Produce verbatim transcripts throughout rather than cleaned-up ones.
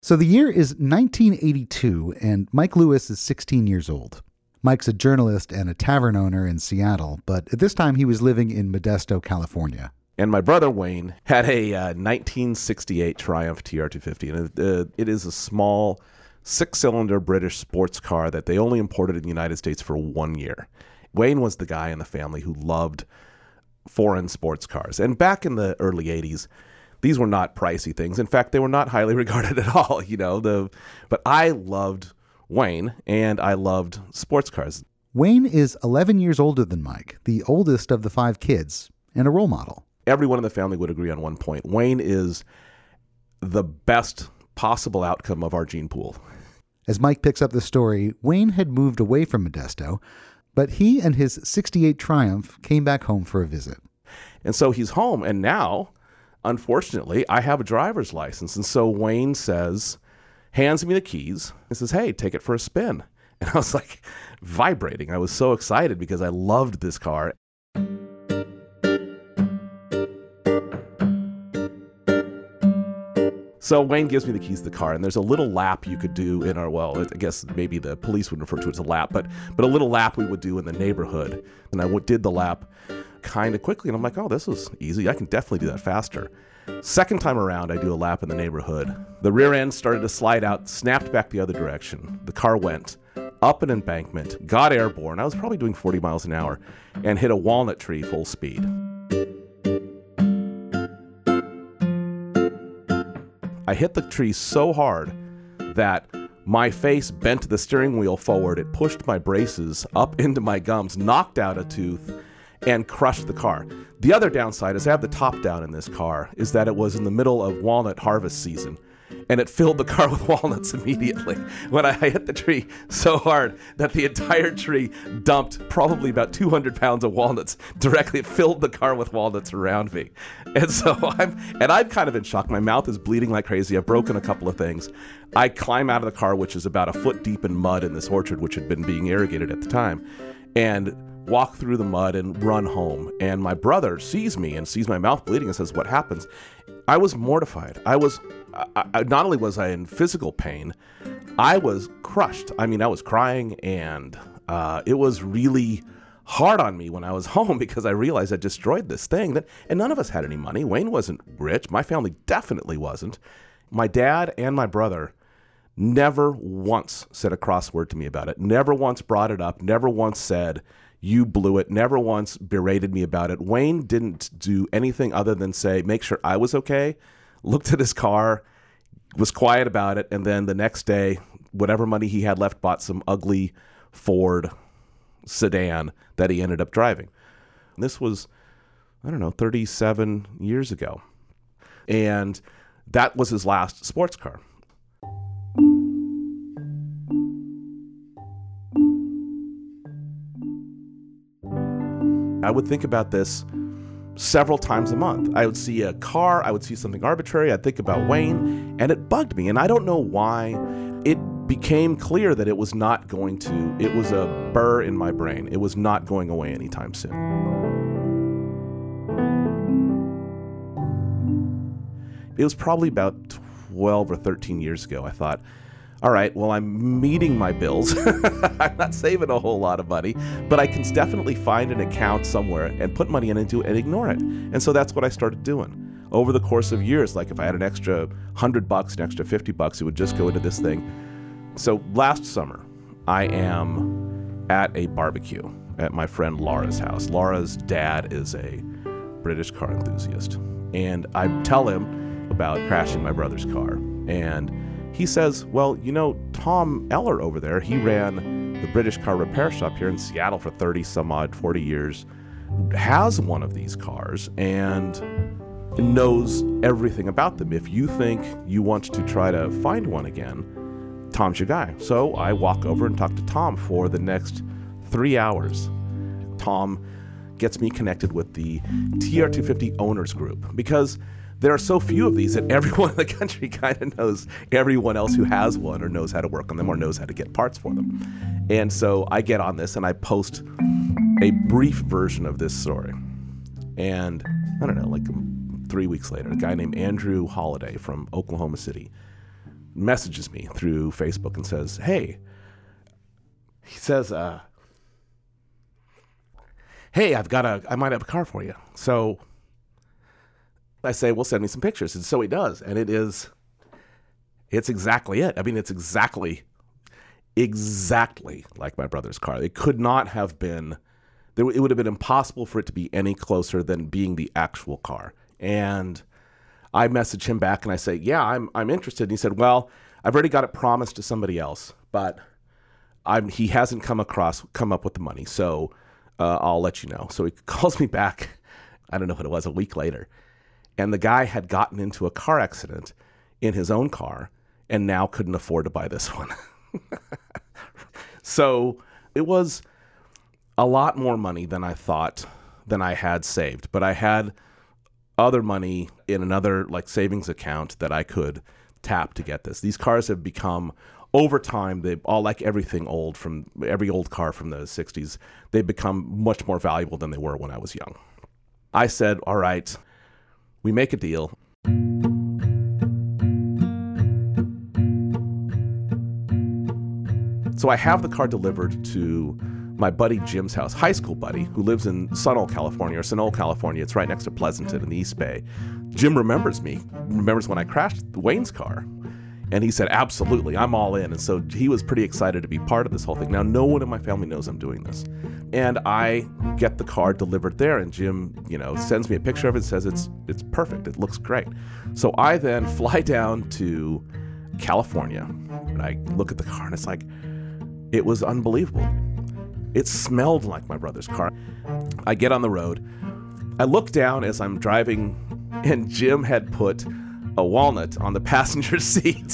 So the year is nineteen eighty-two, and Mike Lewis is sixteen years old. Mike's a journalist and a tavern owner in Seattle, but at this time he was living in Modesto, California. And my brother Wayne had a uh, nineteen sixty-eight Triumph T R two fifty, and it, uh, it is a small six-cylinder British sports car that they only imported in the United States for one year. Wayne was the guy in the family who loved foreign sports cars. And back in the early eighties, these were not pricey things. In fact, they were not highly regarded at all, you know. The but I loved Wayne, and I loved sports cars. Wayne is eleven years older than Mike, the oldest of the five kids, and a role model. Everyone in the family would agree on one point. Wayne is the best possible outcome of our gene pool. As Mike picks up the story, Wayne had moved away from Modesto, but he and his sixty-eight Triumph came back home for a visit. And so he's home, and now, unfortunately, I have a driver's license. And so Wayne says, hands me the keys, and says, hey, take it for a spin. And I was like vibrating. I was so excited because I loved this car. So Wayne gives me the keys to the car, and there's a little lap you could do in our, well, I guess maybe the police would refer to it as a lap, but but a little lap we would do in the neighborhood. And I w- did the lap kind of quickly, and I'm like, oh, this is easy. I can definitely do that faster. Second time around, I do a lap in the neighborhood. The rear end started to slide out, snapped back the other direction. The car went up an embankment, got airborne. I was probably doing forty miles an hour, and hit a walnut tree full speed. I hit the tree so hard that my face bent the steering wheel forward. It pushed my braces up into my gums, knocked out a tooth, and crushed the car. The other downside is I have the top down in this car, is that it was in the middle of walnut harvest season, and it filled the car with walnuts immediately when I hit the tree so hard that the entire tree dumped probably about two hundred pounds of walnuts directly. It filled the car with walnuts around me. And so I'm, and I'm kind of in shock. My mouth is bleeding like crazy. I've broken a couple of things. I climb out of the car, which is about a foot deep in mud in this orchard, which had been being irrigated at the time, and walk through the mud and run home. And my brother sees me and sees my mouth bleeding and says, what happens? I was mortified. I was, I, I, not only was I in physical pain, I was crushed. I mean, I was crying, and uh, it was really hard on me when I was home because I realized I destroyed this thing. That, and none of us had any money. Wayne wasn't rich. My family definitely wasn't. My dad and my brother never once said a cross word to me about it. Never once brought it up. Never once said, you blew it. Never once berated me about it. Wayne didn't do anything other than say, make sure I was okay, looked at his car, was quiet about it, and then the next day, whatever money he had left, bought some ugly Ford sedan that he ended up driving. This was, I don't know, thirty-seven years ago. And that was his last sports car. I would think about this several times a month. I would see a car, I would see something arbitrary, I'd think about Wayne, and it bugged me. And I don't know why. It became clear that it was not going to, it was a burr in my brain. It was not going away anytime soon. It was probably about twelve or thirteen years ago. I thought, all right, well, I'm meeting my bills. I'm not saving a whole lot of money, but I can definitely find an account somewhere and put money into it and ignore it. And so that's what I started doing. Over the course of years, like if I had an extra hundred bucks, an extra fifty bucks, it would just go into this thing. So last summer, I am at a barbecue at my friend Laura's house. Laura's dad is a British car enthusiast. And I tell him about crashing my brother's car. And he says, well, you know, Tom Eller over there, he ran the British car repair shop here in Seattle for thirty some odd, forty years, has one of these cars and knows everything about them. If you think you want to try to find one again, Tom's your guy. So I walk over and talk to Tom for the next three hours. Tom gets me connected with the T R two fifty owners group because there are so few of these that everyone in the country kind of knows everyone else who has one or knows how to work on them or knows how to get parts for them. And so I get on this and I post a brief version of this story. And I don't know, like three weeks later, a guy named Andrew Holiday from Oklahoma City messages me through Facebook and says, hey, he says, uh, hey, I've got a, I might have a car for you. So I say, well, send me some pictures. And so he does. And it is, it's exactly it. I mean, it's exactly, exactly like my brother's car. It could not have been, there, it would have been impossible for it to be any closer than being the actual car. And I message him back and I say, yeah, I'm I'm interested. And he said, well, I've already got it promised to somebody else, but I'm he hasn't come across, come up with the money. So uh, I'll let you know. So he calls me back, I don't know what it was, a week later. And the guy had gotten into a car accident in his own car and now couldn't afford to buy this one. So it was a lot more money than I thought, than I had saved. But I had other money in another like savings account that I could tap to get this. These cars have become, over time, they all, like everything old from every old car from the sixties, they've become much more valuable than they were when I was young. I said, all right, we make a deal. So I have the car delivered to my buddy Jim's house, high school buddy, who lives in Sunol, California, or Sunol, California. It's right next to Pleasanton in the East Bay. Jim remembers me, remembers when I crashed Wayne's car. And he said, absolutely, I'm all in. And so he was pretty excited to be part of this whole thing. Now, no one in my family knows I'm doing this. And I get the car delivered there, and Jim, you know, sends me a picture of it and says, it's it's perfect. It looks great. So I then fly down to California, and I look at the car, and it's like, it was unbelievable. It smelled like my brother's car. I get on the road. I look down as I'm driving, and Jim had put a walnut on the passenger seat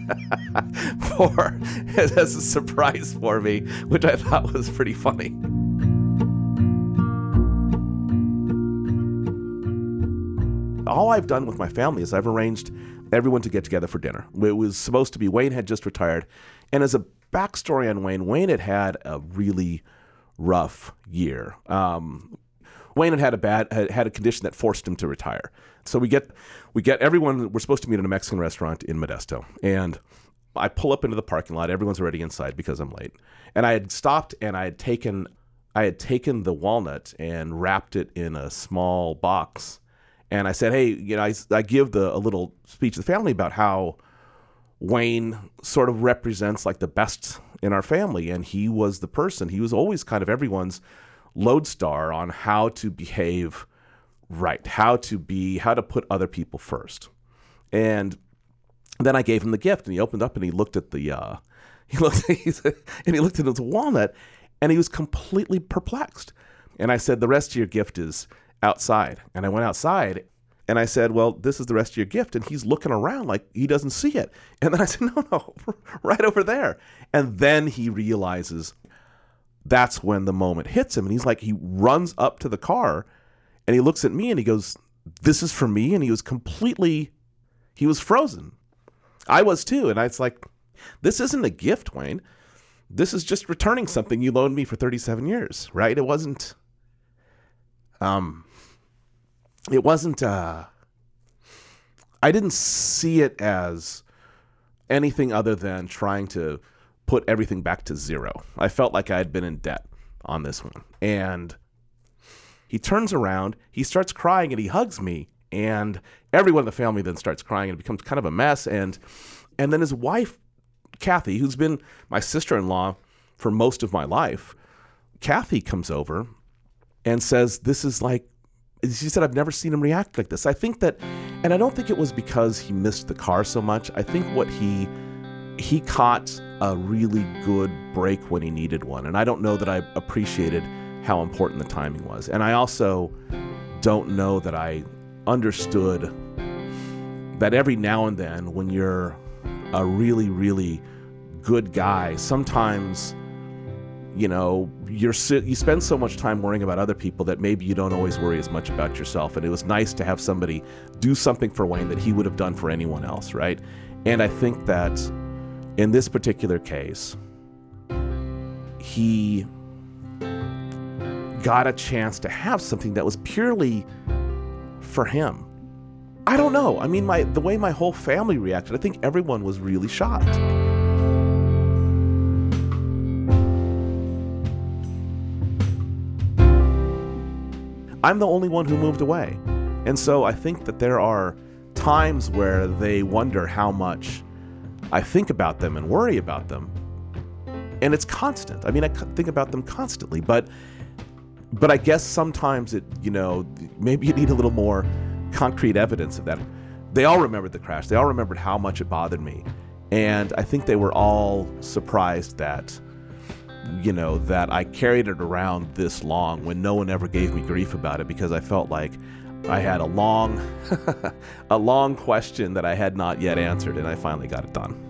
for as a surprise for me, which I thought was pretty funny. All I've done with my family is I've arranged everyone to get together for dinner. It was supposed to be, Wayne had just retired, and as a backstory on Wayne, Wayne had had a really rough year. Um, Wayne had had a bad had, had a condition that forced him to retire. So we get we get everyone. We're supposed to meet in a Mexican restaurant in Modesto, and I pull up into the parking lot. Everyone's already inside because I'm late, and I had stopped and I had taken I had taken the walnut and wrapped it in a small box, and I said, "Hey, you know, I, I give the a little speech to the family about how Wayne sort of represents like the best in our family, and he was the person. He was always kind of everyone's lodestar on how to behave right, how to be, how to put other people first." And then I gave him the gift, and he opened up and he looked at the, uh, he looked, and he looked at his walnut, and he was completely perplexed. And I said, "The rest of your gift is outside." And I went outside. And I said, "Well, this is the rest of your gift." And he's looking around like he doesn't see it. And then I said, no, no, right over there. And then he realizes that's when the moment hits him. And he's like, he runs up to the car and he looks at me and he goes, "This is for me?" And he was completely, he was frozen. I was too. And I was like, this isn't a gift, Wayne. This is just returning something you loaned me for thirty-seven years, right? It wasn't, um... It wasn't, uh, I didn't see it as anything other than trying to put everything back to zero. I felt like I had been in debt on this one. And he turns around, he starts crying, and he hugs me. And everyone in the family then starts crying, and it becomes kind of a mess. And and then his wife, Kathy, who's been my sister-in-law for most of my life, Kathy comes over and says, this is like, she said, "I've never seen him react like this." I think that, and I don't think it was because he missed the car so much. I think what he, he caught a really good break when he needed one. And I don't know that I appreciated how important the timing was. And I also don't know that I understood that every now and then when you're a really, really good guy, sometimes, you know, you're you spend so much time worrying about other people that maybe you don't always worry as much about yourself. And it was nice to have somebody do something for Wayne that he would have done for anyone else, right? And I think that in this particular case, he got a chance to have something that was purely for him. I don't know. I mean, my the way my whole family reacted, I think everyone was really shocked. I'm the only one who moved away. And so I think that there are times where they wonder how much I think about them and worry about them. And it's constant. I mean, I think about them constantly, but but I guess sometimes it, you know, maybe you need a little more concrete evidence of that. They all remembered the crash. They all remembered how much it bothered me. And I think they were all surprised that, you know, that I carried it around this long when no one ever gave me grief about it, because I felt like I had a long, a long question that I had not yet answered, and I finally got it done.